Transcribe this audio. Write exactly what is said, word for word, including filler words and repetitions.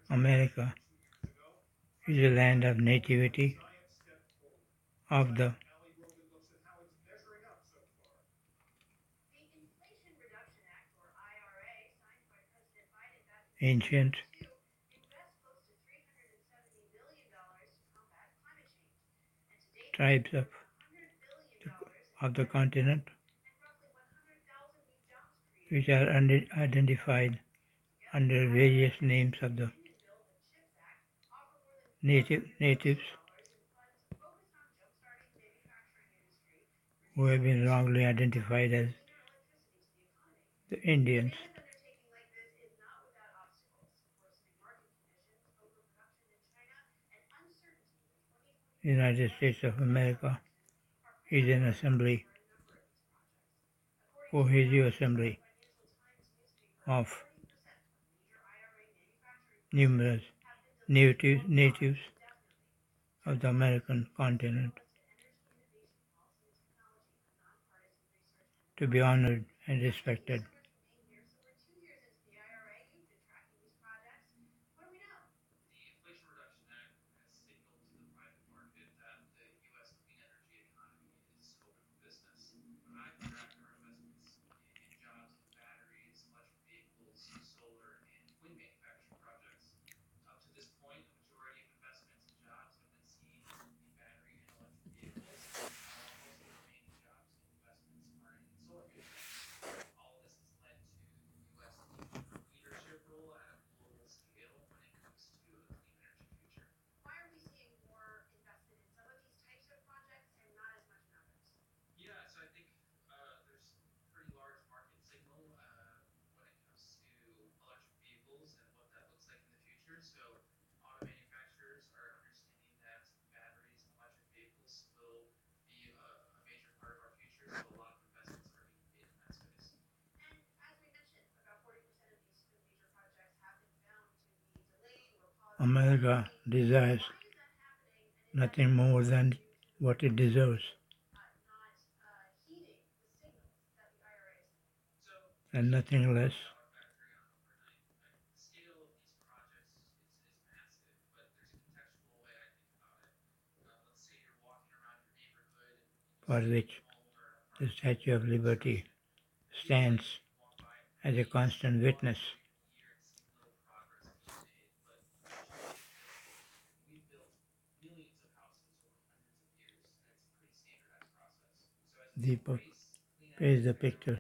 America is a land of nativity of the ancient tribes of the, of the continent, which are un- identified under various names of the native natives who have been wrongly identified as the Indians. The United States of America is an assembly, cohesive assembly of numerous natives, natives of the American continent to be honored and respected. America desires nothing more than what it deserves, and nothing less. For which the Statue of Liberty stands as a constant witness. Deepak, pays the picture.